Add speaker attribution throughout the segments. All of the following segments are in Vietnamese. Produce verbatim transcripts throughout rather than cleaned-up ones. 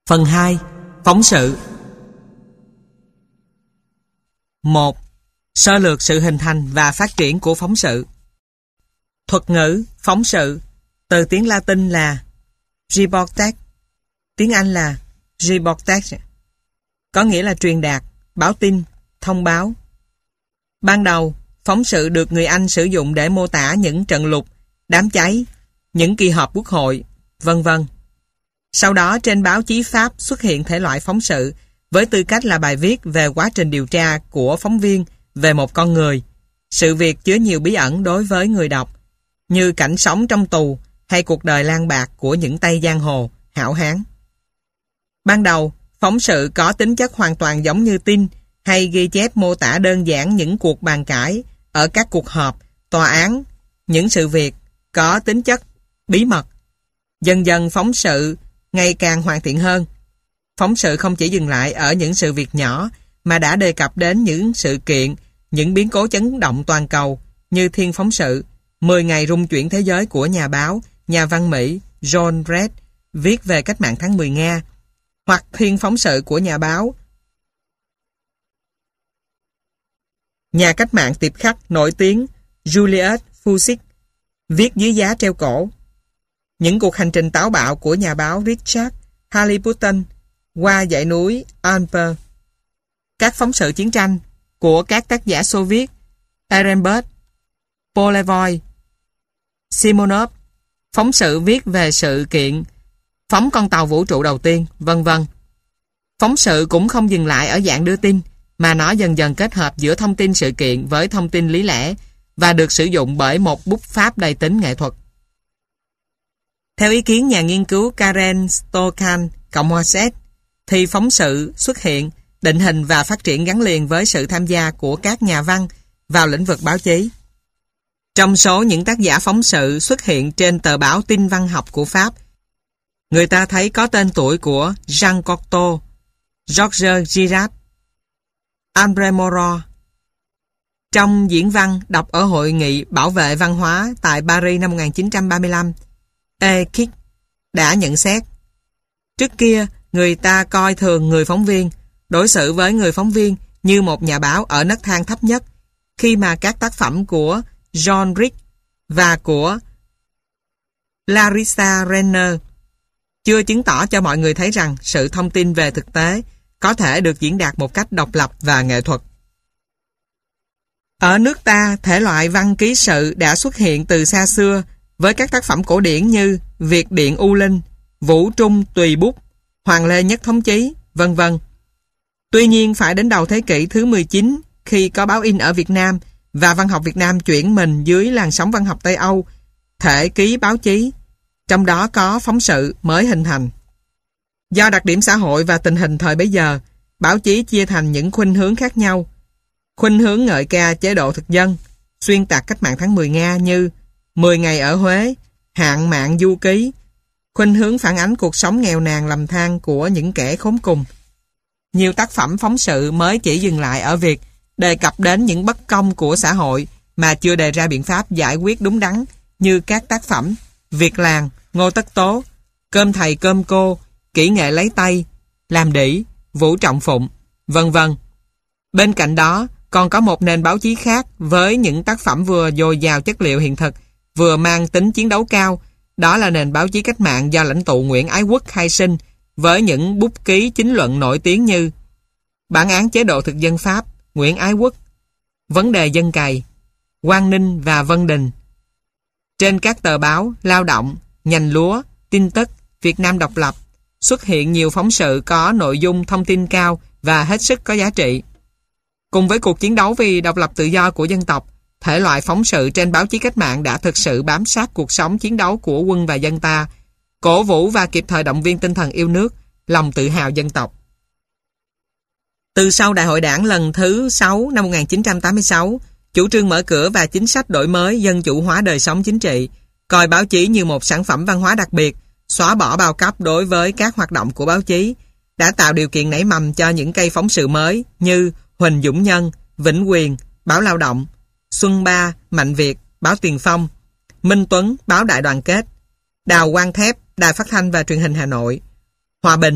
Speaker 1: Phần hai. Phóng sự. một. Sơ lược sự hình thành và phát triển của phóng sự. Thuật ngữ phóng sự từ tiếng Latin là reportage, tiếng Anh là reportage, có nghĩa là truyền đạt, báo tin, thông báo. Ban đầu, phóng sự được người Anh sử dụng để mô tả những trận lụt, đám cháy, những kỳ họp quốc hội, vân vân. Sau đó trên báo chí Pháp xuất hiện thể loại phóng sự với tư cách là bài viết về quá trình điều tra của phóng viên về một con người, sự việc chứa nhiều bí ẩn đối với người đọc, như cảnh sống trong tù hay cuộc đời lang bạc của những tay giang hồ, hảo hán. Ban đầu, phóng sự có tính chất hoàn toàn giống như tin hay ghi chép mô tả đơn giản những cuộc bàn cãi ở các cuộc họp, tòa án, những sự việc có tính chất bí mật. Dần dần phóng sự ngày càng hoàn thiện hơn. Phóng sự không chỉ dừng lại ở những sự việc nhỏ mà đã đề cập đến những sự kiện, những biến cố chấn động toàn cầu như thiên phóng sự, mười ngày rung chuyển thế giới của nhà báo, nhà văn Mỹ John Red viết về cách mạng tháng mười Nga, hoặc thiên phóng sự của nhà báo, nhà cách mạng tiệp khắc nổi tiếng Julius Fusik viết dưới giá treo cổ. Những cuộc hành trình táo bạo của nhà báo Richard Halliburton qua dãy núi Alper. Các phóng sự chiến tranh của các tác giả Xô Viết Ehrenberg, Polevoy, Simonov, phóng sự viết về sự kiện phóng con tàu vũ trụ đầu tiên, vân vân. Phóng sự cũng không dừng lại ở dạng đưa tin, mà nó dần dần kết hợp giữa thông tin sự kiện với thông tin lý lẽ và được sử dụng bởi một bút pháp đầy tính nghệ thuật. Theo ý kiến nhà nghiên cứu Karen Stokhan, Cộng hòa Séc, thì phóng sự xuất hiện, định hình và phát triển gắn liền với sự tham gia của các nhà văn vào lĩnh vực báo chí. Trong số những tác giả phóng sự xuất hiện trên tờ báo Tin văn học của Pháp, người ta thấy có tên tuổi của Jean Cocteau, Georges Girard, André Malraux. Trong diễn văn đọc ở Hội nghị Bảo vệ Văn hóa tại Paris năm một nghìn chín trăm ba mươi lăm, E. Kick đã nhận xét: trước kia, người ta coi thường người phóng viên, đối xử với người phóng viên như một nhà báo ở nấc thang thấp nhất, khi mà các tác phẩm của John Rick và của Larissa Renner chưa chứng tỏ cho mọi người thấy rằng sự thông tin về thực tế có thể được diễn đạt một cách độc lập và nghệ thuật. Ở nước ta, thể loại văn ký sự đã xuất hiện từ xa xưa với các tác phẩm cổ điển như Việt Điện U Linh, Vũ Trung Tùy Bút, Hoàng Lê Nhất Thống Chí, vân vân. Tuy nhiên, phải đến đầu thế kỷ thứ mười chín, khi có báo in ở Việt Nam và văn học Việt Nam chuyển mình dưới làn sóng văn học Tây Âu, thể ký báo chí, trong đó có phóng sự, mới hình thành. Do đặc điểm xã hội và tình hình thời bấy giờ, báo chí chia thành những khuynh hướng khác nhau. Khuynh hướng ngợi ca chế độ thực dân, xuyên tạc cách mạng tháng mười Nga như mười ngày ở Huế, Hạn Mạn Du Ký. Khuynh hướng phản ánh cuộc sống nghèo nàn lầm than của những kẻ khốn cùng. Nhiều tác phẩm phóng sự mới chỉ dừng lại ở việc đề cập đến những bất công của xã hội mà chưa đề ra biện pháp giải quyết đúng đắn, như các tác phẩm Việc Làng, Ngô Tất Tố, Cơm Thầy Cơm Cô, Kỹ Nghệ Lấy Tay, Làm Đĩ, Vũ Trọng Phụng, vân vân. Bên cạnh đó, còn có một nền báo chí khác với những tác phẩm vừa dồi dào chất liệu hiện thực, vừa mang tính chiến đấu cao. Đó là nền báo chí cách mạng do lãnh tụ Nguyễn Ái Quốc khai sinh, với những bút ký chính luận nổi tiếng như Bản án chế độ thực dân Pháp, Nguyễn Ái Quốc, Vấn đề dân cày, Quang Ninh và Vân Đình. Trên các tờ báo Lao Động, Nhành Lúa, Tin Tức, Việt Nam Độc Lập xuất hiện nhiều phóng sự có nội dung thông tin cao và hết sức có giá trị. Cùng với cuộc chiến đấu vì độc lập tự do của dân tộc, thể loại phóng sự trên báo chí cách mạng đã thực sự bám sát cuộc sống chiến đấu của quân và dân ta, cổ vũ và kịp thời động viên tinh thần yêu nước, lòng tự hào dân tộc. Từ sau Đại hội Đảng lần thứ sáu năm một nghìn chín trăm tám mươi sáu, chủ trương mở cửa và chính sách đổi mới dân chủ hóa đời sống chính trị, coi báo chí như một sản phẩm văn hóa đặc biệt, xóa bỏ bao cấp đối với các hoạt động của báo chí, đã tạo điều kiện nảy mầm cho những cây phóng sự mới như Huỳnh Dũng Nhân, Vĩnh Quyền, Báo Lao Động, Xuân Ba, Mạnh Việt, Báo Tiền Phong, Minh Tuấn, Báo Đại Đoàn Kết, Đào Quang Thép, Đài Phát thanh và Truyền hình Hà Nội, Hòa Bình,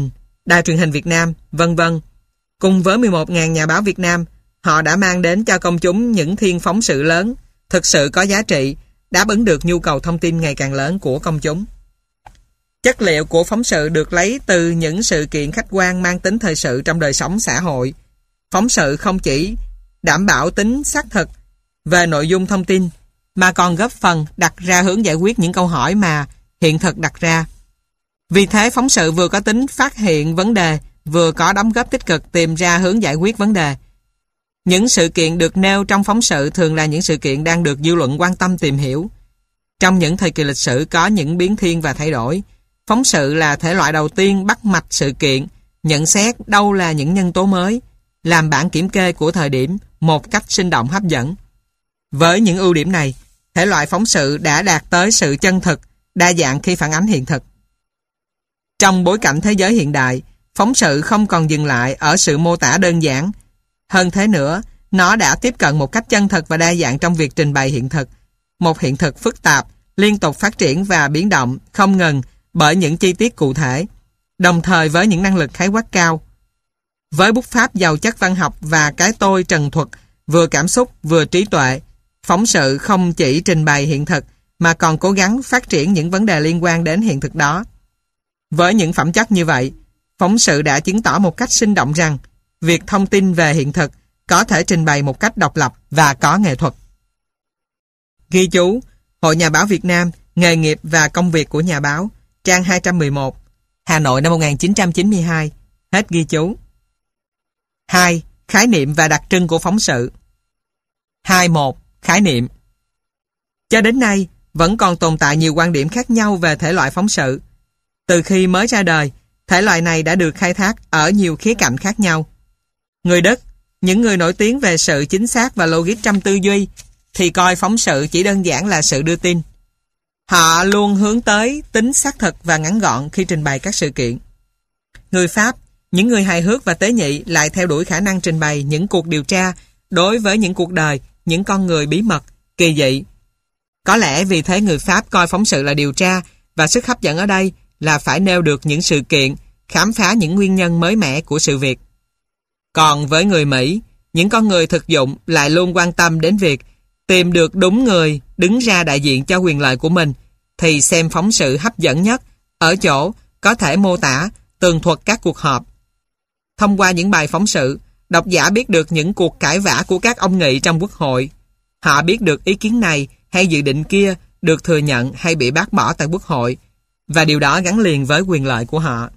Speaker 1: Đài truyền hình Việt Nam, vân vân. Cùng với mười một nghìn nhà báo Việt Nam, họ đã mang đến cho công chúng những thiên phóng sự lớn, thực sự có giá trị, đáp ứng được nhu cầu thông tin ngày càng lớn của công chúng. Chất liệu của phóng sự được lấy từ những sự kiện khách quan mang tính thời sự trong đời sống xã hội. Phóng sự không chỉ đảm bảo tính xác thực về nội dung thông tin, mà còn góp phần đặt ra hướng giải quyết những câu hỏi mà hiện thực đặt ra. Vì thế, phóng sự vừa có tính phát hiện vấn đề, vừa có đóng góp tích cực tìm ra hướng giải quyết vấn đề. Những sự kiện được nêu trong phóng sự thường là những sự kiện đang được dư luận quan tâm tìm hiểu. Trong những thời kỳ lịch sử có những biến thiên và thay đổi, phóng sự là thể loại đầu tiên bắt mạch sự kiện, nhận xét đâu là những nhân tố mới, làm bản kiểm kê của thời điểm một cách sinh động hấp dẫn. Với những ưu điểm này, thể loại phóng sự đã đạt tới sự chân thực, đa dạng khi phản ánh hiện thực. Trong bối cảnh thế giới hiện đại, phóng sự không còn dừng lại ở sự mô tả đơn giản. Hơn thế nữa, nó đã tiếp cận một cách chân thực và đa dạng trong việc trình bày hiện thực. Một hiện thực phức tạp, liên tục phát triển và biến động, không ngừng bởi những chi tiết cụ thể, đồng thời với những năng lực khái quát cao. Với bút pháp giàu chất văn học và cái tôi trần thuật, vừa cảm xúc vừa trí tuệ, phóng sự không chỉ trình bày hiện thực, mà còn cố gắng phát triển những vấn đề liên quan đến hiện thực đó. Với những phẩm chất như vậy, phóng sự đã chứng tỏ một cách sinh động rằng việc thông tin về hiện thực có thể trình bày một cách độc lập và có nghệ thuật. Ghi chú: Hội Nhà báo Việt Nam, nghề nghiệp và công việc của nhà báo, trang hai trăm mười một, Hà Nội năm một nghìn chín trăm chín mươi hai. Hết ghi chú. hai. Khái niệm và đặc trưng của phóng sự. hai một. Khái niệm. Cho đến nay, vẫn còn tồn tại nhiều quan điểm khác nhau về thể loại phóng sự. Từ khi mới ra đời, thể loại này đã được khai thác ở nhiều khía cạnh khác nhau. Người Đức, những người nổi tiếng về sự chính xác và logic trong tư duy, thì coi phóng sự chỉ đơn giản là sự đưa tin. Họ luôn hướng tới tính xác thực và ngắn gọn khi trình bày các sự kiện. Người Pháp, những người hài hước và tế nhị lại theo đuổi khả năng trình bày những cuộc điều tra đối với những cuộc đời, những con người bí mật, kỳ dị. Có lẽ vì thế người Pháp coi phóng sự là điều tra, và sức hấp dẫn ở đây là phải nêu được những sự kiện, khám phá những nguyên nhân mới mẻ của sự việc. Còn với người Mỹ, những con người thực dụng lại luôn quan tâm đến việc tìm được đúng người đứng ra đại diện cho quyền lợi của mình, thì xem phóng sự hấp dẫn nhất ở chỗ có thể mô tả, tường thuật các cuộc họp. Thông qua những bài phóng sự, độc giả biết được những cuộc cãi vã của các ông nghị trong quốc hội. Họ biết được ý kiến này hay dự định kia được thừa nhận hay bị bác bỏ tại quốc hội, và điều đó gắn liền với quyền lợi của họ.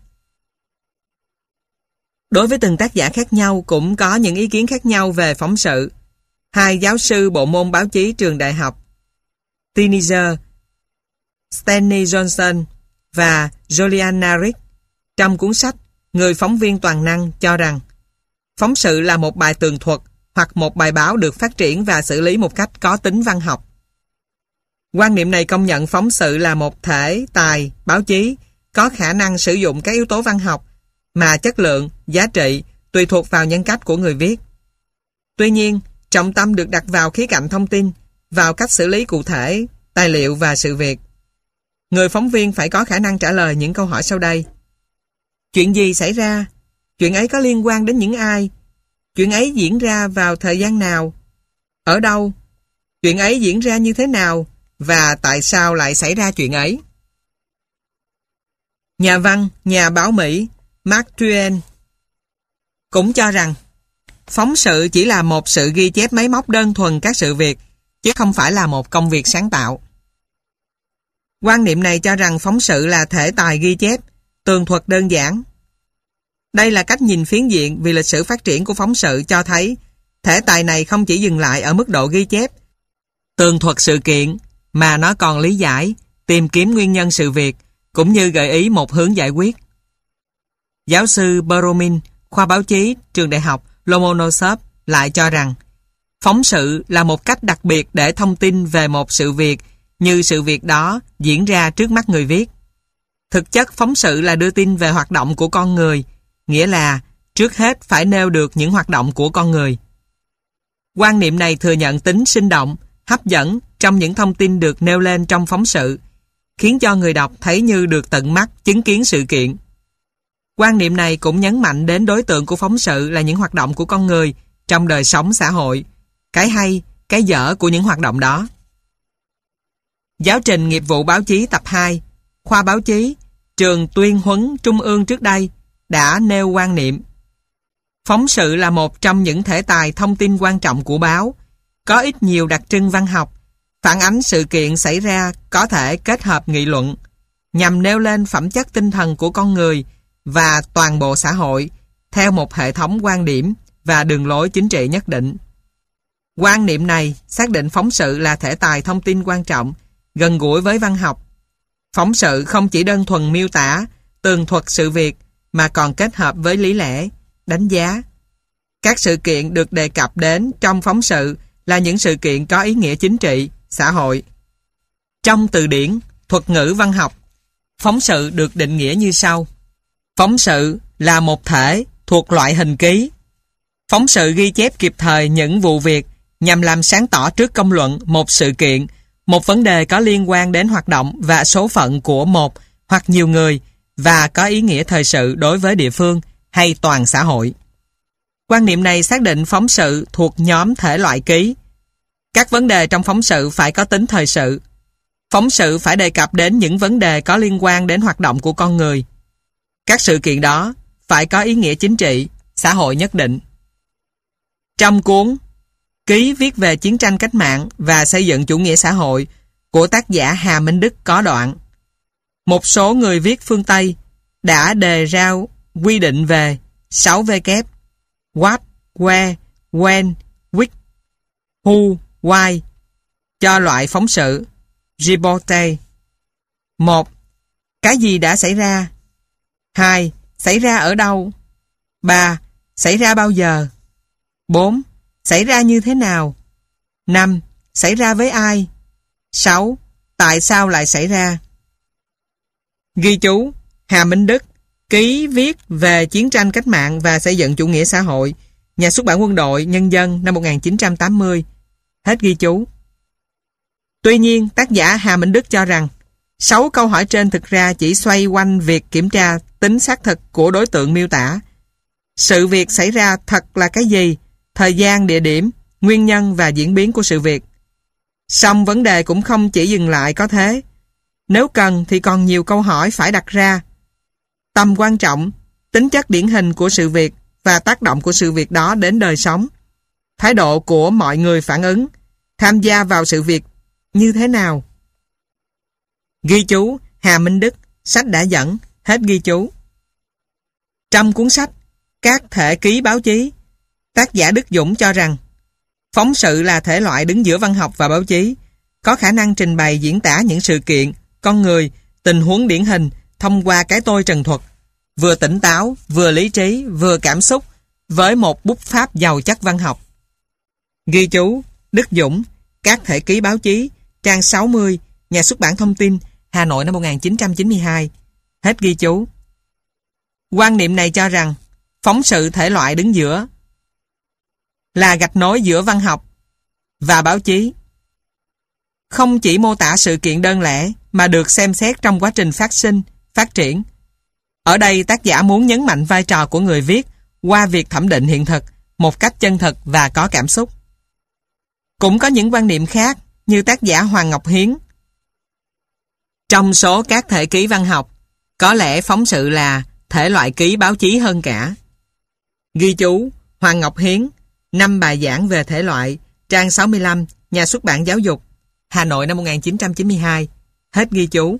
Speaker 1: Đối với từng tác giả khác nhau cũng có những ý kiến khác nhau về phóng sự. Hai giáo sư bộ môn báo chí trường đại học Tiniger, Stanley Johnson và Juliana Rick trong cuốn sách Người phóng viên toàn năng cho rằng phóng sự là một bài tường thuật hoặc một bài báo được phát triển và xử lý một cách có tính văn học. Quan niệm này công nhận phóng sự là một thể tài báo chí có khả năng sử dụng các yếu tố văn học mà chất lượng, giá trị tùy thuộc vào nhân cách của người viết. Tuy nhiên, trọng tâm được đặt vào khía cạnh thông tin, vào cách xử lý cụ thể, tài liệu và sự việc. Người phóng viên phải có khả năng trả lời những câu hỏi sau đây. Chuyện gì xảy ra? Chuyện ấy có liên quan đến những ai? Chuyện ấy diễn ra vào thời gian nào? Ở đâu? Chuyện ấy diễn ra như thế nào? Và tại sao lại xảy ra chuyện ấy? Nhà văn, nhà báo Mỹ Mark Twain cũng cho rằng phóng sự chỉ là một sự ghi chép máy móc đơn thuần các sự việc, chứ không phải là một công việc sáng tạo. Quan niệm này cho rằng phóng sự là thể tài ghi chép, tường thuật đơn giản. Đây là cách nhìn phiến diện vì lịch sử phát triển của phóng sự cho thấy thể tài này không chỉ dừng lại ở mức độ ghi chép, tường thuật sự kiện, mà nó còn lý giải, tìm kiếm nguyên nhân sự việc, cũng như gợi ý một hướng giải quyết. Giáo sư Boromin, khoa báo chí, trường đại học Lomonosov lại cho rằng phóng sự là một cách đặc biệt để thông tin về một sự việc như sự việc đó diễn ra trước mắt người viết. Thực chất phóng sự là đưa tin về hoạt động của con người, nghĩa là trước hết phải nêu được những hoạt động của con người. Quan niệm này thừa nhận tính sinh động, hấp dẫn trong những thông tin được nêu lên trong phóng sự, khiến cho người đọc thấy như được tận mắt chứng kiến sự kiện. Quan niệm này cũng nhấn mạnh đến đối tượng của phóng sự là những hoạt động của con người trong đời sống xã hội, cái hay, cái dở của những hoạt động đó. Giáo trình nghiệp vụ báo chí tập hai, khoa báo chí, trường tuyên huấn trung ương trước đây đã nêu quan niệm. Phóng sự là một trong những thể tài thông tin quan trọng của báo, có ít nhiều đặc trưng văn học, phản ánh sự kiện xảy ra có thể kết hợp nghị luận, nhằm nêu lên phẩm chất tinh thần của con người và toàn bộ xã hội theo một hệ thống quan điểm và đường lối chính trị nhất định. Quan niệm này xác định phóng sự là thể tài thông tin quan trọng, gần gũi với văn học. Phóng sự không chỉ đơn thuần miêu tả, tường thuật sự việc mà còn kết hợp với lý lẽ, đánh giá. Các sự kiện được đề cập đến trong phóng sự là những sự kiện có ý nghĩa chính trị, xã hội. Trong từ điển thuật ngữ văn học, phóng sự được định nghĩa như sau. Phóng sự là một thể thuộc loại hình ký. Phóng sự ghi chép kịp thời những vụ việc nhằm làm sáng tỏ trước công luận một sự kiện, một vấn đề có liên quan đến hoạt động và số phận của một hoặc nhiều người và có ý nghĩa thời sự đối với địa phương hay toàn xã hội. Quan niệm này xác định phóng sự thuộc nhóm thể loại ký. Các vấn đề trong phóng sự phải có tính thời sự. Phóng sự phải đề cập đến những vấn đề có liên quan đến hoạt động của con người. Các sự kiện đó phải có ý nghĩa chính trị, xã hội nhất định. Trong cuốn Ký viết về chiến tranh cách mạng và xây dựng chủ nghĩa xã hội của tác giả Hà Minh Đức có đoạn: một số người viết phương Tây đã đề ra quy định về sáu W: what, where, when, which, who, why cho loại phóng sự reportage. một. Cái gì đã xảy ra? hai. Xảy ra ở đâu? ba. Xảy ra bao giờ? bốn. Xảy ra như thế nào? năm. Xảy ra với ai? sáu. Tại sao lại xảy ra? Ghi chú: Hà Minh Đức, Ký viết về chiến tranh cách mạng và xây dựng chủ nghĩa xã hội, Nhà xuất bản Quân đội Nhân dân, năm một nghìn chín trăm tám mươi. Hết ghi chú. Tuy nhiên, tác giả Hà Minh Đức cho rằng sáu câu hỏi trên thực ra chỉ xoay quanh việc kiểm tra tính xác thực của đối tượng miêu tả. Sự việc xảy ra thật là cái gì? Thời gian, địa điểm, nguyên nhân và diễn biến của sự việc. Song vấn đề cũng không chỉ dừng lại có thế. Nếu cần thì còn nhiều câu hỏi phải đặt ra. Tầm quan trọng, tính chất điển hình của sự việc và tác động của sự việc đó đến đời sống. Thái độ của mọi người phản ứng, tham gia vào sự việc như thế nào? Ghi chú: Hà Minh Đức, sách đã dẫn. Hết ghi chú. Trong cuốn sách Các thể ký báo chí, tác giả Đức Dũng cho rằng phóng sự là thể loại đứng giữa văn học và báo chí, có khả năng trình bày diễn tả những sự kiện, con người, tình huống điển hình thông qua cái tôi trần thuật, vừa tỉnh táo, vừa lý trí, vừa cảm xúc, với một bút pháp giàu chất văn học. Ghi chú: Đức Dũng, Các thể ký báo chí, trang sáu mươi, Nhà xuất bản Thông tin, Hà Nội, năm một nghìn chín trăm chín mươi hai. Hết ghi chú. Quan niệm này cho rằng phóng sự thể loại đứng giữa, là gạch nối giữa văn học và báo chí. Không chỉ mô tả sự kiện đơn lẻ mà được xem xét trong quá trình phát sinh, phát triển. Ở đây tác giả muốn nhấn mạnh vai trò của người viết qua việc thẩm định hiện thực một cách chân thực và có cảm xúc. Cũng có những quan niệm khác như tác giả Hoàng Ngọc Hiến. Trong số các thể ký văn học, có lẽ phóng sự là thể loại ký báo chí hơn cả. Ghi chú: Hoàng Ngọc Hiến, năm bài giảng về thể loại, trang sáu mươi lăm, Nhà xuất bản Giáo dục, Hà Nội, năm một nghìn chín trăm chín mươi hai. Hết ghi chú.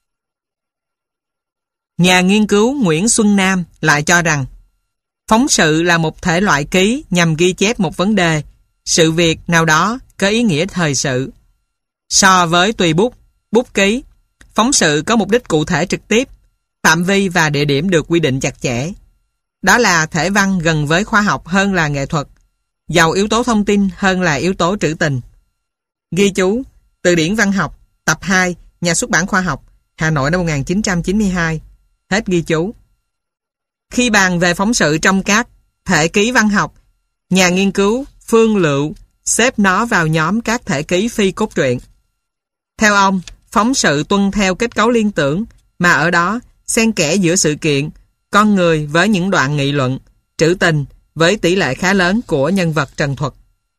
Speaker 1: Nhà nghiên cứu Nguyễn Xuân Nam lại cho rằng phóng sự là một thể loại ký nhằm ghi chép một vấn đề, sự việc nào đó có ý nghĩa thời sự. So với tùy bút, bút ký, phóng sự có mục đích cụ thể trực tiếp, phạm vi và địa điểm được quy định chặt chẽ. Đó là thể văn gần với khoa học hơn là nghệ thuật, giàu yếu tố thông tin hơn là yếu tố trữ tình. Ghi chú: Từ điển văn học, tập hai, Nhà xuất bản Khoa học, Hà Nội, năm một nghìn chín trăm chín mươi hai. Hết ghi chú. Khi bàn về phóng sự trong các thể ký văn học, nhà nghiên cứu Phương Lựu xếp nó vào nhóm các thể ký phi cốt truyện. Theo ông, phóng sự tuân theo kết cấu liên tưởng, mà ở đó xen kẽ giữa sự kiện con người với những đoạn nghị luận, trữ tình với tỷ lệ khá lớn của nhân vật trần thuật.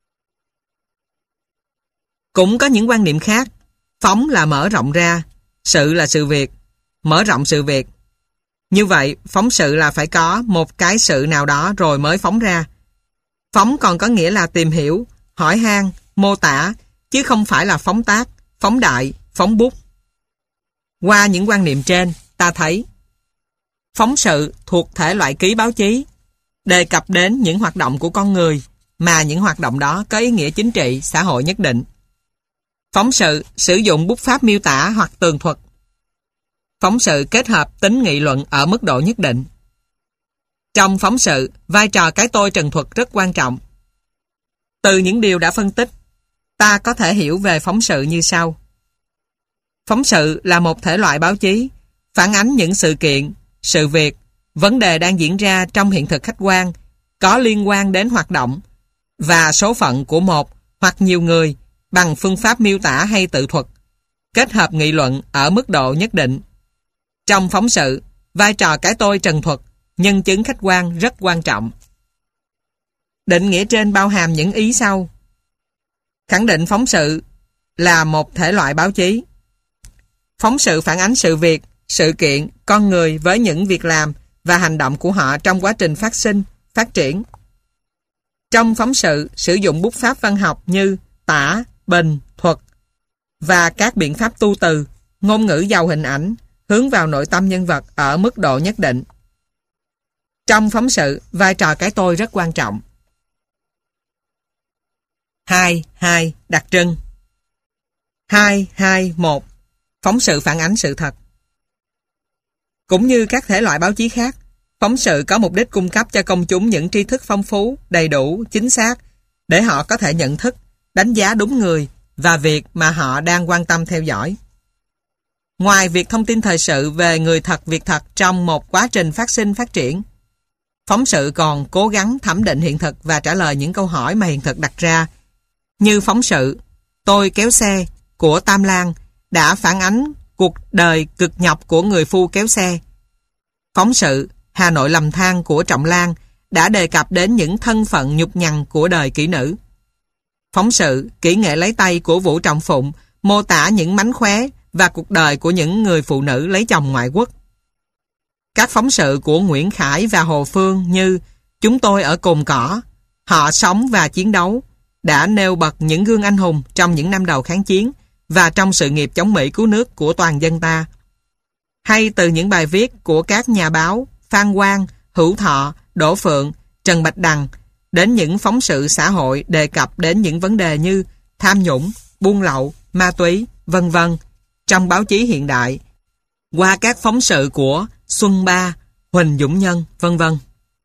Speaker 1: Cũng có những quan niệm khác. Phóng là mở rộng ra, sự là sự việc, mở rộng sự việc. Như vậy, phóng sự là phải có một cái sự nào đó rồi mới phóng ra. Phóng còn có nghĩa là tìm hiểu, hỏi han, mô tả, chứ không phải là phóng tác, phóng đại, phóng bút. Qua những quan niệm trên, ta thấy phóng sự thuộc thể loại ký báo chí, đề cập đến những hoạt động của con người, mà những hoạt động đó có ý nghĩa chính trị, xã hội nhất định. Phóng sự sử dụng bút pháp miêu tả hoặc tường thuật. Phóng sự kết hợp tính nghị luận ở mức độ nhất định. Trong phóng sự, vai trò cái tôi trần thuật rất quan trọng. Từ những điều đã phân tích, ta có thể hiểu về phóng sự như sau. Phóng sự là một thể loại báo chí, phản ánh những sự kiện, sự việc, vấn đề đang diễn ra trong hiện thực khách quan, có liên quan đến hoạt động và số phận của một hoặc nhiều người bằng phương pháp miêu tả hay tự thuật, kết hợp nghị luận ở mức độ nhất định. Trong phóng sự, vai trò cái tôi trần thuật, nhân chứng khách quan rất quan trọng. Định nghĩa trên bao hàm những ý sau. Khẳng định phóng sự là một thể loại báo chí. Phóng sự phản ánh sự việc, sự kiện, con người với những việc làm và hành động của họ trong quá trình phát sinh, phát triển. Trong phóng sự, sử dụng bút pháp văn học như tả, bình, thuật và các biện pháp tu từ, ngôn ngữ giàu hình ảnh, hướng vào nội tâm nhân vật ở mức độ nhất định. Trong phóng sự, vai trò cái tôi rất quan trọng. hai. hai. Đặc trưng. hai. hai. một. Phóng sự phản ánh sự thật. Cũng như các thể loại báo chí khác, phóng sự có mục đích cung cấp cho công chúng những tri thức phong phú, đầy đủ, chính xác để họ có thể nhận thức, đánh giá đúng người và việc mà họ đang quan tâm theo dõi. Ngoài việc thông tin thời sự về người thật việc thật trong một quá trình phát sinh phát triển, phóng sự còn cố gắng thẩm định hiện thực và trả lời những câu hỏi mà hiện thực đặt ra, như phóng sự Tôi kéo xe của Tam Lan đã phản ánh cuộc đời cực nhọc của người phu kéo xe. Phóng sự Hà Nội lầm than của Trọng Lan đã đề cập đến những thân phận nhục nhằn của đời kỹ nữ. Phóng sự Kỹ nghệ lấy tay của Vũ Trọng Phụng mô tả những mánh khóe và cuộc đời của những người phụ nữ lấy chồng ngoại quốc. Các phóng sự của Nguyễn Khải và Hồ Phương như Chúng tôi ở Cồn Cỏ, Họ sống và chiến đấu đã nêu bật những gương anh hùng trong những năm đầu kháng chiến và trong sự nghiệp chống Mỹ cứu nước của toàn dân ta. Hay từ những bài viết của các nhà báo Phan Quang, Hữu Thọ, Đỗ Phượng, Trần Bạch Đằng đến những phóng sự xã hội đề cập đến những vấn đề như tham nhũng, buôn lậu, ma túy, vân vân trong báo chí hiện đại, qua các phóng sự của Xuân Ba, Huỳnh Dũng Nhân, vân vân.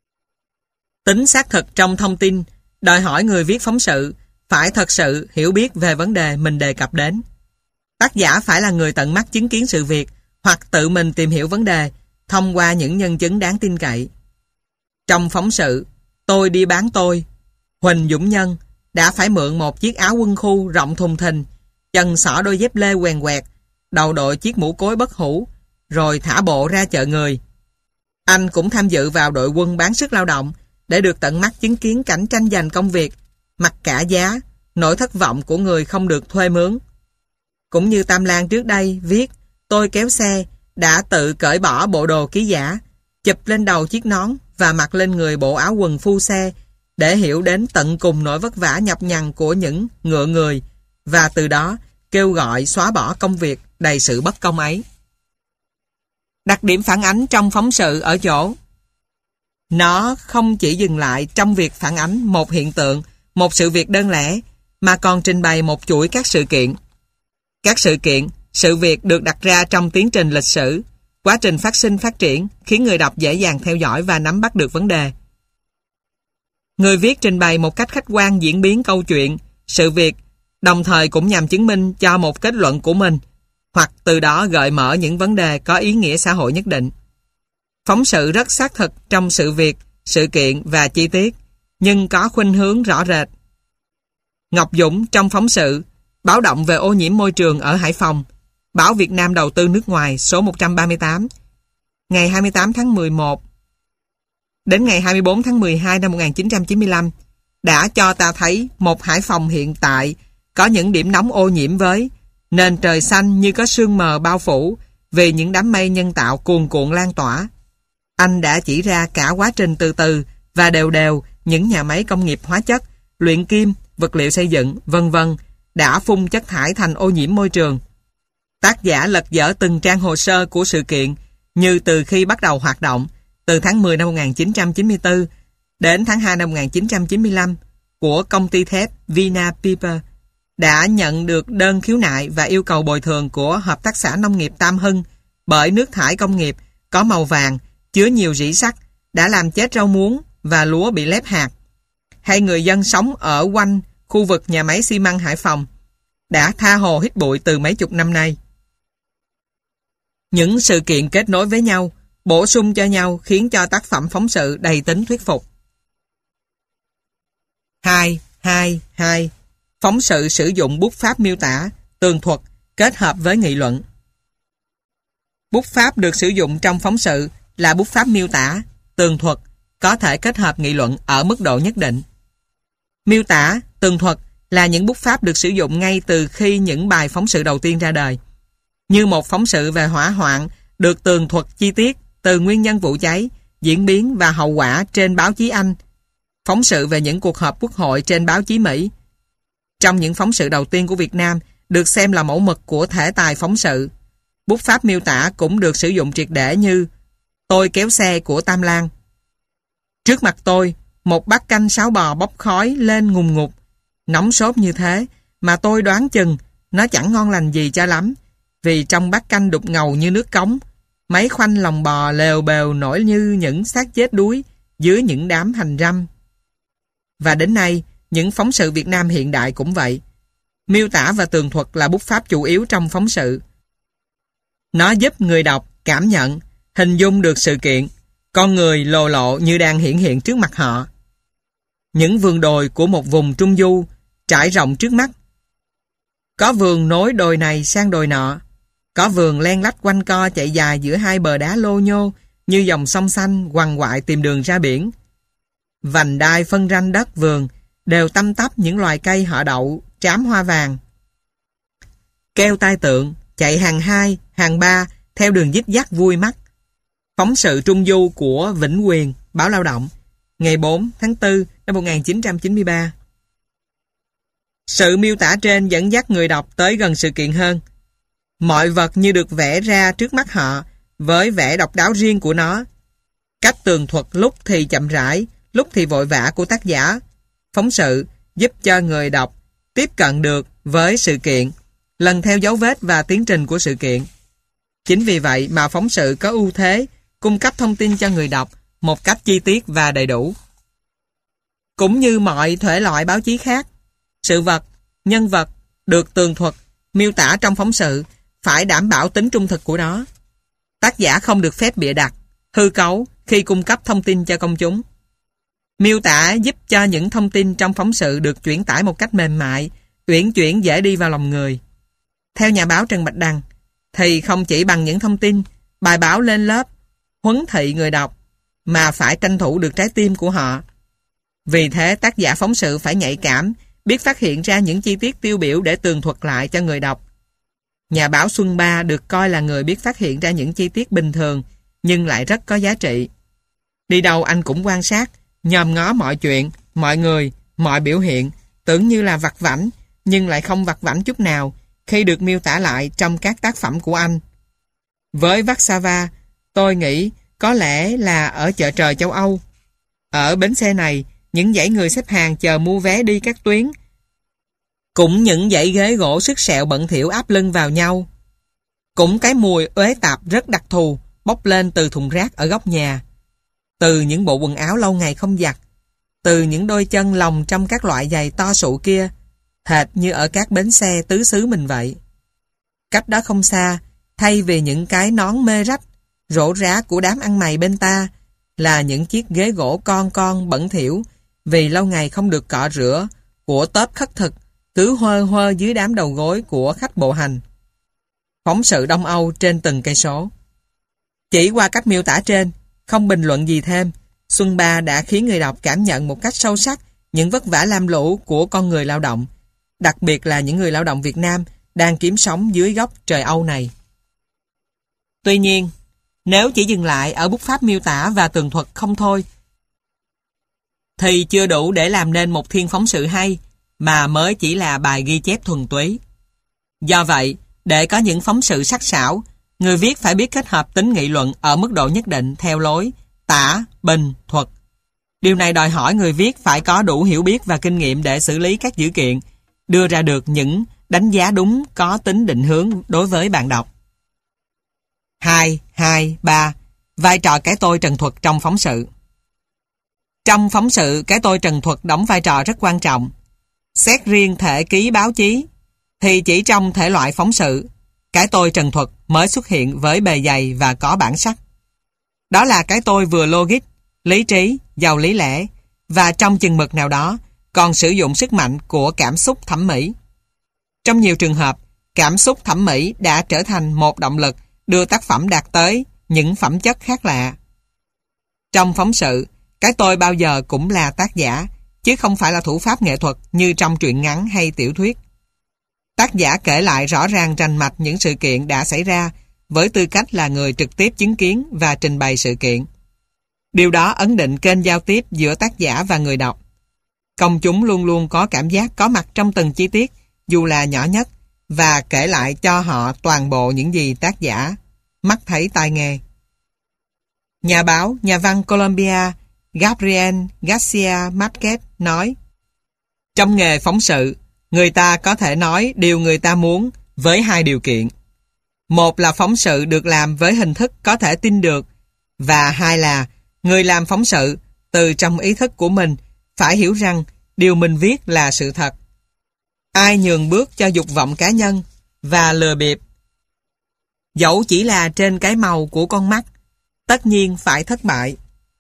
Speaker 1: Tính xác thực trong thông tin đòi hỏi người viết phóng sự phải thật sự hiểu biết về vấn đề mình đề cập đến. Tác giả phải là người tận mắt chứng kiến sự việc hoặc tự mình tìm hiểu vấn đề thông qua những nhân chứng đáng tin cậy. Trong phóng sự Tôi đi bán tôi, Huỳnh Dũng Nhân đã phải mượn một chiếc áo quân khu rộng thùng thình, chân xỏ đôi dép lê quèn quẹt, đầu đội chiếc mũ cối bất hủ, rồi thả bộ ra chợ người. Anh cũng tham dự vào đội quân bán sức lao động để được tận mắt chứng kiến cảnh tranh giành công việc, mặc cả giá, nỗi thất vọng của người không được thuê mướn. Cũng như Tam Lan trước đây viết Tôi kéo xe đã tự cởi bỏ bộ đồ ký giả, chụp lên đầu chiếc nón và mặc lên người bộ áo quần phu xe để hiểu đến tận cùng nỗi vất vả nhọc nhằn của những ngựa người và từ đó kêu gọi xóa bỏ công việc đầy sự bất công ấy. Đặc điểm phản ánh trong phóng sự ở chỗ nó không chỉ dừng lại trong việc phản ánh một hiện tượng, một sự việc đơn lẻ, mà còn trình bày một chuỗi các sự kiện. Các sự kiện, sự việc được đặt ra trong tiến trình lịch sử, quá trình phát sinh phát triển khiến người đọc dễ dàng theo dõi và nắm bắt được vấn đề. Người viết trình bày một cách khách quan diễn biến câu chuyện, sự việc, đồng thời cũng nhằm chứng minh cho một kết luận của mình, hoặc từ đó gợi mở những vấn đề có ý nghĩa xã hội nhất định. Phóng sự rất xác thực trong sự việc, sự kiện và chi tiết, nhưng có khuynh hướng rõ rệt. Ngọc Dũng trong phóng sự báo động về ô nhiễm môi trường ở Hải Phòng, báo Việt Nam đầu tư nước ngoài số một trăm ba mươi tám, ngày hai mươi tám tháng mười một đến ngày hai mươi bốn tháng mười hai năm một nghìn chín trăm chín mươi lăm đã cho ta thấy một Hải Phòng hiện tại có những điểm nóng ô nhiễm với nền trời xanh như có sương mờ bao phủ vì những đám mây nhân tạo cuồn cuộn lan tỏa. Anh đã chỉ ra cả quá trình từ từ và đều đều những nhà máy công nghiệp hóa chất, luyện kim, vật liệu xây dựng, vân vân đã phun chất thải thành ô nhiễm môi trường. Tác giả lật dở từng trang hồ sơ của sự kiện như từ khi bắt đầu hoạt động, từ tháng mười năm một nghìn chín trăm chín mươi tư đến tháng hai năm một nghìn chín trăm chín mươi lăm của công ty thép Vina Paper đã nhận được đơn khiếu nại và yêu cầu bồi thường của Hợp tác xã Nông nghiệp Tam Hưng bởi nước thải công nghiệp có màu vàng, chứa nhiều rỉ sắt đã làm chết rau muống và lúa bị lép hạt. Hay người dân sống ở quanh khu vực nhà máy xi măng Hải Phòng đã tha hồ hít bụi từ mấy chục năm nay. Những sự kiện kết nối với nhau, bổ sung cho nhau khiến cho tác phẩm phóng sự đầy tính thuyết phục. hai. hai. hai. Phóng sự sử dụng bút pháp miêu tả, tường thuật kết hợp với nghị luận. Bút pháp được sử dụng trong phóng sự là bút pháp miêu tả, tường thuật, có thể kết hợp nghị luận ở mức độ nhất định. Miêu tả, tường thuật là những bút pháp được sử dụng ngay từ khi những bài phóng sự đầu tiên ra đời. Như một phóng sự về hỏa hoạn được tường thuật chi tiết từ nguyên nhân vụ cháy, diễn biến và hậu quả trên báo chí Anh, phóng sự về những cuộc họp quốc hội trên báo chí Mỹ. Trong những phóng sự đầu tiên của Việt Nam được xem là mẫu mực của thể tài phóng sự, bút pháp miêu tả cũng được sử dụng triệt để như Tôi kéo xe của Tam Lan. Trước mặt tôi, một bát canh sáo bò bốc khói lên ngùn ngụt, nóng sốt như thế mà tôi đoán chừng nó chẳng ngon lành gì cho lắm, vì trong bát canh đục ngầu như nước cống, mấy khoanh lòng bò lèo bèo nổi như những xác chết đuối dưới những đám hành răm. Và đến nay, những phóng sự Việt Nam hiện đại cũng vậy. Miêu tả và tường thuật là bút pháp chủ yếu trong phóng sự. Nó giúp người đọc cảm nhận, hình dung được sự kiện, con người lồ lộ như đang hiện hiện trước mặt họ. Những vườn đồi của một vùng trung du trải rộng trước mắt. Có vườn nối đồi này sang đồi nọ. Có vườn len lách quanh co chạy dài giữa hai bờ đá lô nhô như dòng sông xanh quằn quại tìm đường ra biển. Vành đai phân ranh đất vườn đều tăm tắp những loài cây họ đậu trám hoa vàng. Keo tai tượng chạy hàng hai, hàng ba theo đường dít dắt vui mắt. Phóng sự trung du của Vĩnh Quyền, báo Lao động, ngày bốn tháng tư năm một nghìn chín trăm chín mươi ba. Sự miêu tả trên dẫn dắt người đọc tới gần sự kiện hơn. Mọi vật như được vẽ ra trước mắt họ với vẻ độc đáo riêng của nó. Cách tường thuật lúc thì chậm rãi, lúc thì vội vã của tác giả phóng sự giúp cho người đọc tiếp cận được với sự kiện, lần theo dấu vết và tiến trình của sự kiện. Chính vì vậy mà phóng sự có ưu thế cung cấp thông tin cho người đọc một cách chi tiết và đầy đủ. Cũng như mọi thể loại báo chí khác, sự vật, nhân vật được tường thuật, miêu tả trong phóng sự phải đảm bảo tính trung thực của nó. Tác giả không được phép bịa đặt, hư cấu khi cung cấp thông tin cho công chúng. Miêu tả giúp cho những thông tin trong phóng sự được chuyển tải một cách mềm mại, uyển chuyển dễ đi vào lòng người. Theo nhà báo Trần Bạch Đằng, thì không chỉ bằng những thông tin, bài báo lên lớp, huấn thị người đọc, mà phải tranh thủ được trái tim của họ. Vì thế tác giả phóng sự phải nhạy cảm, biết phát hiện ra những chi tiết tiêu biểu để tường thuật lại cho người đọc. Nhà báo Xuân Ba được coi là người biết phát hiện ra những chi tiết bình thường, nhưng lại rất có giá trị. Đi đâu anh cũng quan sát, nhòm ngó mọi chuyện, mọi người, mọi biểu hiện, tưởng như là vặt vãnh, nhưng lại không vặt vãnh chút nào khi được miêu tả lại trong các tác phẩm của anh. Với Warsaw, tôi nghĩ có lẽ là ở chợ trời châu Âu. Ở bến xe này, những dãy người xếp hàng chờ mua vé đi các tuyến. Cũng những dãy ghế gỗ sức sẹo bẩn thỉu áp lưng vào nhau. Cũng cái mùi uế tạp rất đặc thù bốc lên từ thùng rác ở góc nhà. Từ những bộ quần áo lâu ngày không giặt. Từ những đôi chân lồng trong các loại giày to sụ kia, hệt như ở các bến xe tứ xứ mình vậy. Cách đó không xa, thay vì những cái nón mê rách, rổ rá của đám ăn mày bên ta, là những chiếc ghế gỗ con con bẩn thỉu vì lâu ngày không được cọ rửa của tớp khất thực cứ hơ hơ dưới đám đầu gối của khách bộ hành. Phóng sự Đông Âu trên từng cây số. Chỉ qua cách miêu tả trên, không bình luận gì thêm, Xuân Ba đã khiến người đọc cảm nhận một cách sâu sắc những vất vả lam lũ của con người lao động, đặc biệt là những người lao động Việt Nam đang kiếm sống dưới góc trời Âu này. Tuy nhiên, nếu chỉ dừng lại ở bút pháp miêu tả và tường thuật không thôi, thì chưa đủ để làm nên một thiên phóng sự hay, mà mới chỉ là bài ghi chép thuần túy. Do vậy, để có những phóng sự sắc sảo, người viết phải biết kết hợp tính nghị luận ở mức độ nhất định theo lối tả, bình, thuật. Điều này đòi hỏi người viết phải có đủ hiểu biết và kinh nghiệm để xử lý các dữ kiện, đưa ra được những đánh giá đúng có tính định hướng đối với bạn đọc. hai, hai, ba. Vai trò cái tôi trần thuật trong phóng sự. Trong phóng sự, cái tôi trần thuật đóng vai trò rất quan trọng. Xét riêng thể ký báo chí, thì chỉ trong thể loại phóng sự, cái tôi trần thuật mới xuất hiện với bề dày và có bản sắc. Đó là cái tôi vừa logic, lý trí, giàu lý lẽ, và trong chừng mực nào đó còn sử dụng sức mạnh của cảm xúc thẩm mỹ. Trong nhiều trường hợp, cảm xúc thẩm mỹ đã trở thành một động lực đưa tác phẩm đạt tới những phẩm chất khác lạ. Trong phóng sự, cái tôi bao giờ cũng là tác giả, chứ không phải là thủ pháp nghệ thuật như trong truyện ngắn hay tiểu thuyết. Tác giả kể lại rõ ràng rành mạch những sự kiện đã xảy ra với tư cách là người trực tiếp chứng kiến và trình bày sự kiện. Điều đó ấn định kênh giao tiếp giữa tác giả và người đọc. Công chúng luôn luôn có cảm giác có mặt trong từng chi tiết, dù là nhỏ nhất, và kể lại cho họ toàn bộ những gì tác giả mắt thấy tai nghe. Nhà báo, nhà văn Colombia Gabriel Garcia Marquez nói: trong nghề phóng sự, người ta có thể nói điều người ta muốn với hai điều kiện. Một là phóng sự được làm với hình thức có thể tin được, và hai là người làm phóng sự từ trong ý thức của mình phải hiểu rằng điều mình viết là sự thật. Ai nhường bước cho dục vọng cá nhân và lừa bịp, dẫu chỉ là trên cái màu của con mắt, tất nhiên phải thất bại.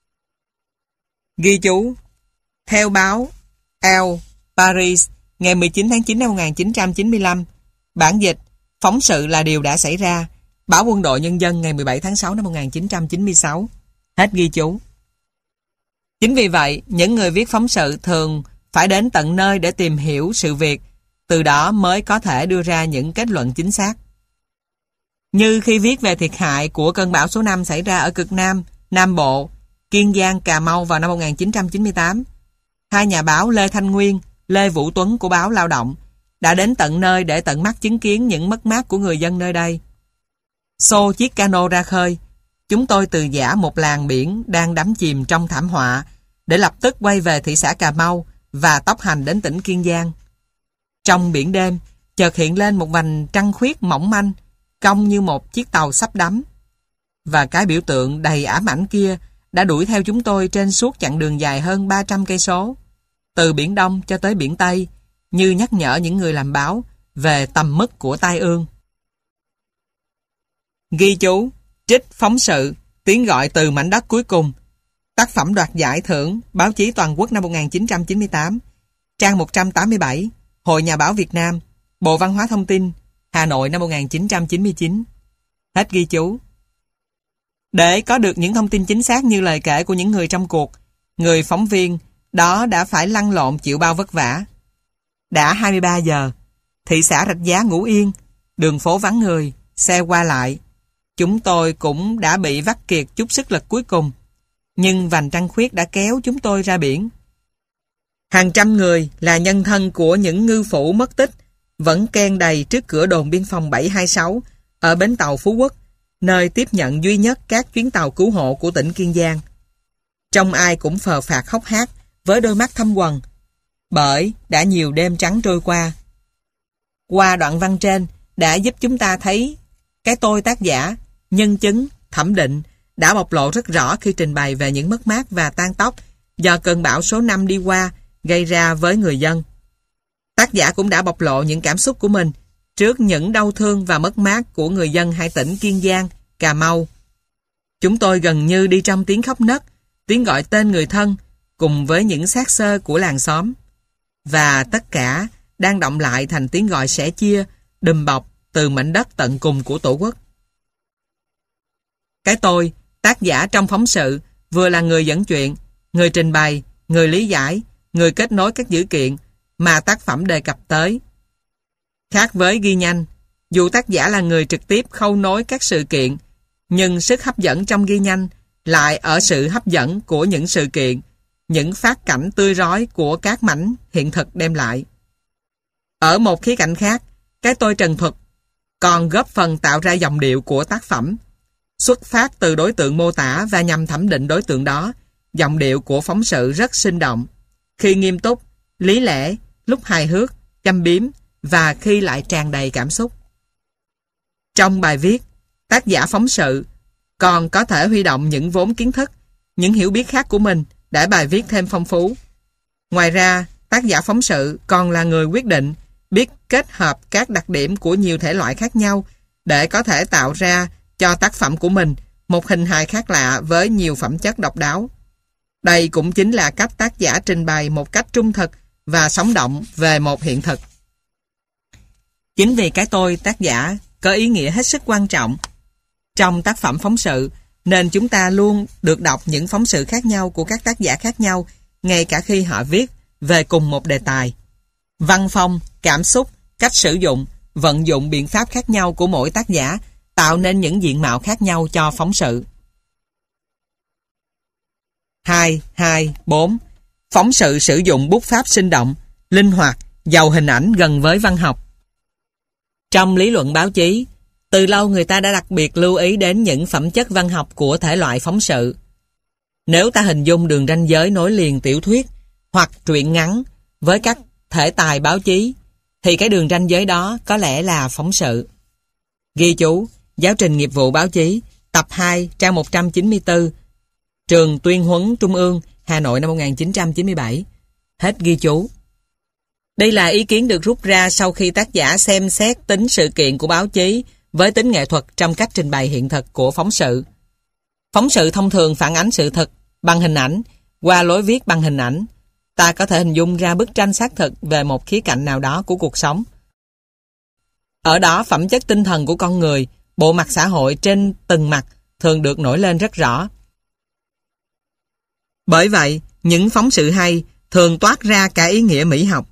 Speaker 1: Ghi chú: theo báo El Paris ngày mười chín tháng chín năm một nghìn chín trăm chín mươi lăm, bản dịch phóng sự là điều đã xảy ra, báo Quân đội Nhân dân ngày mười bảy tháng sáu năm một nghìn chín trăm chín mươi sáu. Hết ghi chú. Chính vì vậy, những người viết phóng sự thường phải đến tận nơi để tìm hiểu sự việc, từ đó mới có thể đưa ra những kết luận chính xác. Như khi viết về thiệt hại của cơn bão số năm xảy ra ở cực Nam, Nam Bộ, Kiên Giang, Cà Mau vào năm một nghìn chín trăm chín mươi tám, hai nhà báo Lê Thanh Nguyên, Lê Vũ Tuấn của báo Lao động đã đến tận nơi để tận mắt chứng kiến những mất mát của người dân nơi đây. Xô chiếc cano ra khơi, chúng tôi từ giã một làng biển đang đắm chìm trong thảm họa để lập tức quay về thị xã Cà Mau và tốc hành đến tỉnh Kiên Giang. Trong biển đêm, chợt hiện lên một vành trăng khuyết mỏng manh, cong như một chiếc tàu sắp đắm. Và cái biểu tượng đầy ám ảnh kia đã đuổi theo chúng tôi trên suốt chặng đường dài hơn ba trăm cây số, từ Biển Đông cho tới Biển Tây, như nhắc nhở những người làm báo về tầm mức của tai ương. Ghi chú: trích phóng sự tiếng gọi từ mảnh đất cuối cùng, tác phẩm đoạt giải thưởng báo chí toàn quốc năm một nghìn chín trăm chín mươi tám, trang một trăm tám mươi bảy, Hội Nhà báo Việt Nam, Bộ Văn hóa Thông tin, Hà Nội năm một nghìn chín trăm chín mươi chín. Hết ghi chú. Để có được những thông tin chính xác như lời kể của những người trong cuộc, người phóng viên đó đã phải lăn lộn chịu bao vất vả. Đã hai mươi ba giờ, thị xã Rạch Giá ngủ yên, đường phố vắng người, xe qua lại. Chúng tôi cũng đã bị vắt kiệt chút sức lực cuối cùng, nhưng vành trăng khuyết đã kéo chúng tôi ra biển. Hàng trăm người là nhân thân của những ngư phủ mất tích vẫn ken đầy trước cửa đồn biên phòng bảy hai sáu ở bến tàu Phú Quốc, nơi tiếp nhận duy nhất các chuyến tàu cứu hộ của tỉnh Kiên Giang. Trong ai cũng phờ phạc hốc hác với đôi mắt thâm quầng, bởi đã nhiều đêm trắng trôi qua. Qua đoạn văn trên đã giúp chúng ta thấy cái tôi tác giả, nhân chứng, thẩm định đã bộc lộ rất rõ khi trình bày về những mất mát và tan tóc do cơn bão số năm đi qua gây ra với người dân. Tác giả cũng đã bộc lộ những cảm xúc của mình trước những đau thương và mất mát của người dân hai tỉnh Kiên Giang, Cà Mau. Chúng tôi gần như đi trong tiếng khóc nấc, tiếng gọi tên người thân cùng với những xác xơ của làng xóm. Và tất cả đang động lại thành tiếng gọi sẻ chia, đùm bọc từ mảnh đất tận cùng của Tổ quốc. Cái tôi, tác giả trong phóng sự vừa là người dẫn chuyện, người trình bày, người lý giải, người kết nối các dữ kiện mà tác phẩm đề cập tới. Khác với ghi nhanh, dù tác giả là người trực tiếp khâu nối các sự kiện, nhưng sức hấp dẫn trong ghi nhanh lại ở sự hấp dẫn của những sự kiện, những phát cảnh tươi rói của các mảnh hiện thực đem lại. Ở một khía cạnh khác, cái tôi trần thuật còn góp phần tạo ra dòng điệu của tác phẩm. Xuất phát từ đối tượng mô tả và nhằm thẩm định đối tượng đó, giọng điệu của phóng sự rất sinh động, khi nghiêm túc, lý lẽ, lúc hài hước, châm biếm và khi lại tràn đầy cảm xúc. Trong bài viết, tác giả phóng sự còn có thể huy động những vốn kiến thức, những hiểu biết khác của mình để bài viết thêm phong phú. Ngoài ra, tác giả phóng sự còn là người quyết định biết kết hợp các đặc điểm của nhiều thể loại khác nhau để có thể tạo ra cho tác phẩm của mình một hình hài khác lạ với nhiều phẩm chất độc đáo. Đây cũng chính là cách tác giả trình bày một cách trung thực và sống động về một hiện thực. Chính vì cái tôi tác giả có ý nghĩa hết sức quan trọng trong tác phẩm phóng sự, nên chúng ta luôn được đọc những phóng sự khác nhau của các tác giả khác nhau, ngay cả khi họ viết về cùng một đề tài. Văn phong, cảm xúc, cách sử dụng, vận dụng biện pháp khác nhau của mỗi tác giả tạo nên những diện mạo khác nhau cho phóng sự. hai, hai, bốn. Phóng sự sử dụng bút pháp sinh động, linh hoạt, giàu hình ảnh gần với văn học. Trong lý luận báo chí, từ lâu người ta đã đặc biệt lưu ý đến những phẩm chất văn học của thể loại phóng sự. Nếu ta hình dung đường ranh giới nối liền tiểu thuyết hoặc truyện ngắn với các thể tài báo chí, thì cái đường ranh giới đó có lẽ là phóng sự. Ghi chú, Giáo trình nghiệp vụ báo chí, tập hai, trang một trăm chín mươi tư, Trường Tuyên huấn Trung ương, Hà Nội năm một nghìn chín trăm chín mươi bảy. Hết ghi chú. Đây là ý kiến được rút ra sau khi tác giả xem xét tính sự kiện của báo chí với tính nghệ thuật trong cách trình bày hiện thực của phóng sự. Phóng sự thông thường phản ánh sự thật bằng hình ảnh, qua lối viết bằng hình ảnh. Ta có thể hình dung ra bức tranh xác thực về một khía cạnh nào đó của cuộc sống. Ở đó phẩm chất tinh thần của con người, bộ mặt xã hội trên từng mặt thường được nổi lên rất rõ. Bởi vậy, những phóng sự hay thường toát ra cả ý nghĩa mỹ học.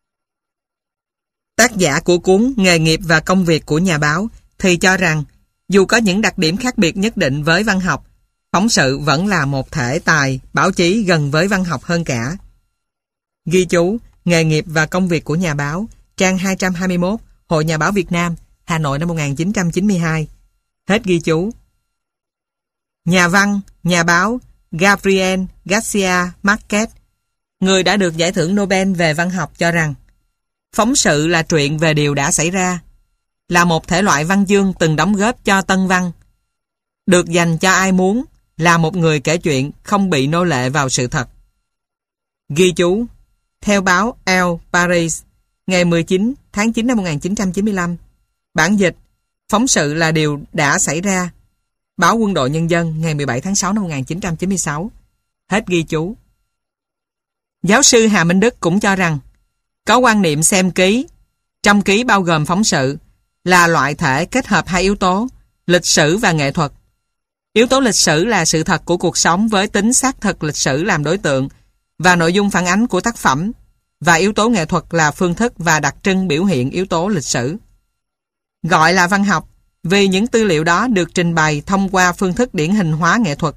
Speaker 1: Tác giả của cuốn Nghề nghiệp và công việc của nhà báo thì cho rằng, dù có những đặc điểm khác biệt nhất định với văn học, phóng sự vẫn là một thể tài báo chí gần với văn học hơn cả. Ghi chú, Nghề nghiệp và công việc của nhà báo, trang hai trăm hai mươi mốt, Hội Nhà báo Việt Nam, Hà Nội năm một nghìn chín trăm chín mươi hai. Hết ghi chú. Nhà văn, nhà báo Gabriel Garcia Marquez, người đã được giải thưởng Nobel về văn học, cho rằng phóng sự là truyện về điều đã xảy ra, là một thể loại văn chương từng đóng góp cho tân văn, được dành cho ai muốn, là một người kể chuyện không bị nô lệ vào sự thật. Ghi chú, theo báo El País, ngày mười chín tháng chín năm một nghìn chín trăm chín mươi lăm, bản dịch, phóng sự là điều đã xảy ra, báo Quân đội Nhân dân, ngày mười bảy tháng sáu năm một nghìn chín trăm chín mươi sáu. Hết ghi chú. Giáo sư Hà Minh Đức cũng cho rằng, có quan niệm xem ký, trong ký bao gồm phóng sự, là loại thể kết hợp hai yếu tố, lịch sử và nghệ thuật. Yếu tố lịch sử là sự thật của cuộc sống với tính xác thực lịch sử làm đối tượng và nội dung phản ánh của tác phẩm, và yếu tố nghệ thuật là phương thức và đặc trưng biểu hiện yếu tố lịch sử. Gọi là văn học vì những tư liệu đó được trình bày thông qua phương thức điển hình hóa nghệ thuật.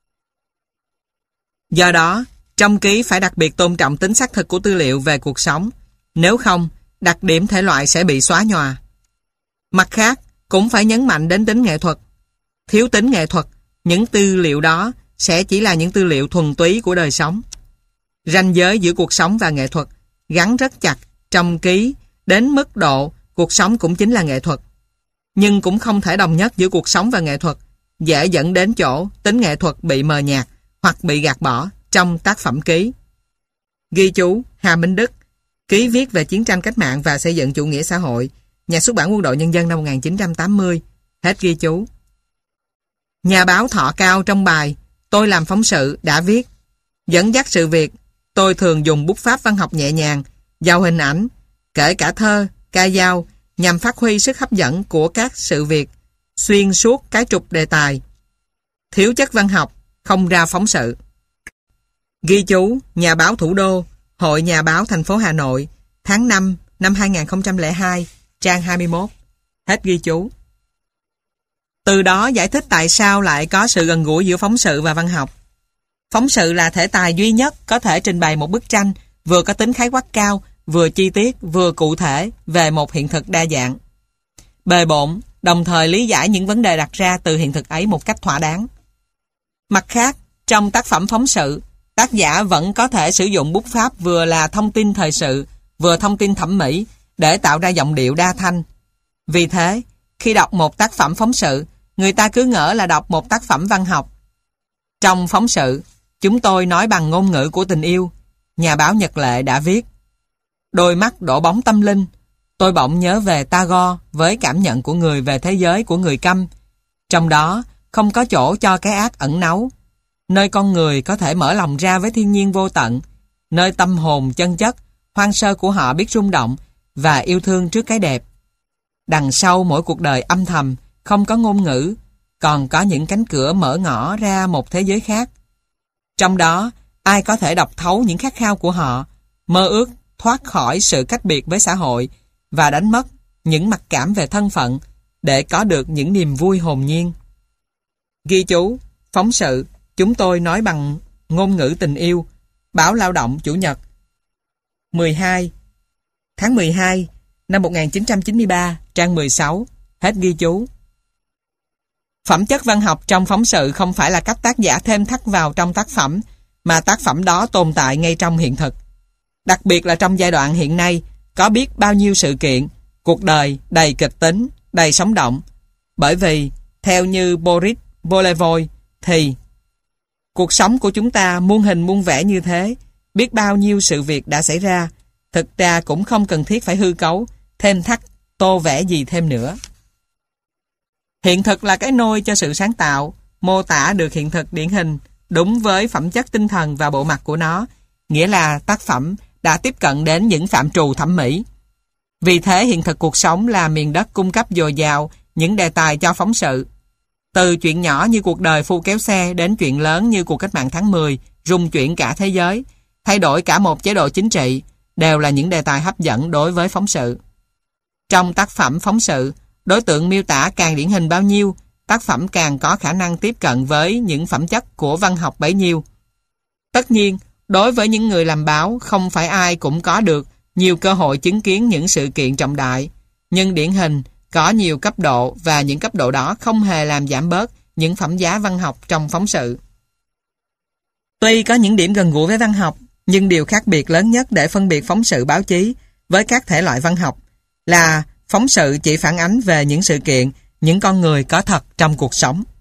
Speaker 1: Do đó, trong ký phải đặc biệt tôn trọng tính xác thực của tư liệu về cuộc sống, nếu không, đặc điểm thể loại sẽ bị xóa nhòa. Mặt khác, cũng phải nhấn mạnh đến tính nghệ thuật. Thiếu tính nghệ thuật, những tư liệu đó sẽ chỉ là những tư liệu thuần túy của đời sống. Ranh giới giữa cuộc sống và nghệ thuật gắn rất chặt trong ký, đến mức độ cuộc sống cũng chính là nghệ thuật. Nhưng cũng không thể đồng nhất giữa cuộc sống và nghệ thuật, dễ dẫn đến chỗ tính nghệ thuật bị mờ nhạt hoặc bị gạt bỏ trong tác phẩm ký. Ghi chú, Hà Minh Đức, ký viết về chiến tranh cách mạng và xây dựng chủ nghĩa xã hội, Nhà xuất bản Quân đội Nhân dân năm một nghìn chín trăm tám mươi. Hết ghi chú. Nhà báo Thọ Cao trong bài Tôi làm phóng sự đã viết, dẫn dắt sự việc, tôi thường dùng bút pháp văn học nhẹ nhàng, giàu hình ảnh, kể cả thơ, ca dao, nhằm phát huy sức hấp dẫn của các sự việc xuyên suốt cái trục đề tài. Thiếu chất văn học, không ra phóng sự. Ghi chú Nhà báo Thủ đô, Hội Nhà báo thành phố Hà Nội, tháng năm năm hai nghìn không trăm lẻ hai, trang hai mươi mốt. Hết ghi chú. Từ đó giải thích tại sao lại có sự gần gũi giữa phóng sự và văn học. Phóng sự là thể tài duy nhất có thể trình bày một bức tranh vừa có tính khái quát cao, vừa chi tiết, vừa cụ thể về một hiện thực đa dạng. Bề bộn, đồng thời lý giải những vấn đề đặt ra từ hiện thực ấy một cách thỏa đáng. Mặt khác, trong tác phẩm phóng sự, tác giả vẫn có thể sử dụng bút pháp vừa là thông tin thời sự, vừa thông tin thẩm mỹ để tạo ra giọng điệu đa thanh. Vì thế, khi đọc một tác phẩm phóng sự, người ta cứ ngỡ là đọc một tác phẩm văn học. Trong phóng sự, chúng tôi nói bằng ngôn ngữ của tình yêu, nhà báo Nhật Lệ đã viết. Đôi mắt đổ bóng tâm linh, tôi bỗng nhớ về Tagore với cảm nhận của người về thế giới của người câm. Trong đó, không có chỗ cho cái ác ẩn náu, nơi con người có thể mở lòng ra với thiên nhiên vô tận, nơi tâm hồn chân chất, hoang sơ của họ biết rung động và yêu thương trước cái đẹp. Đằng sau mỗi cuộc đời âm thầm, không có ngôn ngữ, còn có những cánh cửa mở ngõ ra một thế giới khác. Trong đó, ai có thể đọc thấu những khát khao của họ, mơ ước thoát khỏi sự cách biệt với xã hội và đánh mất những mặc cảm về thân phận để có được những niềm vui hồn nhiên. Ghi chú, phóng sự, chúng tôi nói bằng ngôn ngữ tình yêu, Báo Lao động Chủ nhật, mười hai tháng mười hai năm một nghìn chín trăm chín mươi ba, trang mười sáu, hết ghi chú. Phẩm chất văn học trong phóng sự không phải là cách tác giả thêm thắt vào trong tác phẩm, mà tác phẩm đó tồn tại ngay trong hiện thực. Đặc biệt là trong giai đoạn hiện nay, có biết bao nhiêu sự kiện, cuộc đời đầy kịch tính, đầy sống động. Bởi vì, theo như Boris Bolevoy, thì cuộc sống của chúng ta muôn hình muôn vẻ như thế, biết bao nhiêu sự việc đã xảy ra, thực ra cũng không cần thiết phải hư cấu, thêm thắt, tô vẽ gì thêm nữa. Hiện thực là cái nôi cho sự sáng tạo, mô tả được hiện thực điển hình, đúng với phẩm chất tinh thần và bộ mặt của nó, nghĩa là tác phẩm đã tiếp cận đến những phạm trù thẩm mỹ. Vì thế hiện thực cuộc sống là miền đất cung cấp dồi dào những đề tài cho phóng sự. Từ chuyện nhỏ như cuộc đời phu kéo xe đến chuyện lớn như cuộc cách mạng tháng mười, rung chuyển cả thế giới, thay đổi cả một chế độ chính trị, đều là những đề tài hấp dẫn đối với phóng sự. Trong tác phẩm phóng sự, đối tượng miêu tả càng điển hình bao nhiêu, tác phẩm càng có khả năng tiếp cận với những phẩm chất của văn học bấy nhiêu. Tất nhiên, đối với những người làm báo, không phải ai cũng có được nhiều cơ hội chứng kiến những sự kiện trọng đại, nhưng điển hình có nhiều cấp độ và những cấp độ đó không hề làm giảm bớt những phẩm giá văn học trong phóng sự. Tuy có những điểm gần gũi với văn học, nhưng điều khác biệt lớn nhất để phân biệt phóng sự báo chí với các thể loại văn học là phóng sự chỉ phản ánh về những sự kiện, những con người có thật trong cuộc sống.